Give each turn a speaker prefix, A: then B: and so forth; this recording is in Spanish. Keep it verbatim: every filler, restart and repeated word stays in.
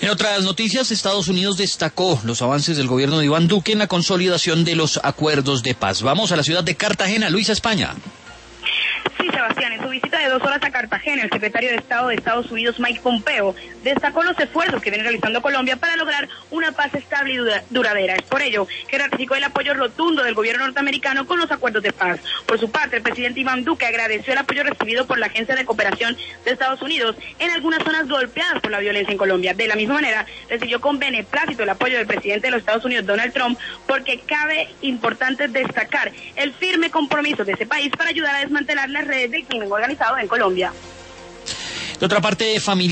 A: En otras noticias, Estados Unidos destacó los avances del gobierno de Iván Duque en la consolidación de los acuerdos de paz. Vamos a la ciudad de Cartagena, Luisa España.
B: Sí, Sebastián, en su visita de dos horas a Cartagena, el secretario de Estado de Estados Unidos, Mike Pompeo, destacó los esfuerzos que viene realizando Colombia para lograr una paz estable y dura- duradera. Es por ello que ratificó el apoyo rotundo del gobierno norteamericano con los acuerdos de paz. Por su parte, el presidente Iván Duque agradeció el apoyo recibido por la Agencia de Cooperación de Estados Unidos en algunas zonas golpeadas por la violencia en Colombia. De la misma manera, recibió con beneplácito el apoyo del presidente de los Estados Unidos, Donald Trump, porque cabe importante destacar el firme compromiso de ese país para ayudar a desmantelar las redes de crimen organizado en Colombia.
A: De otra parte, familia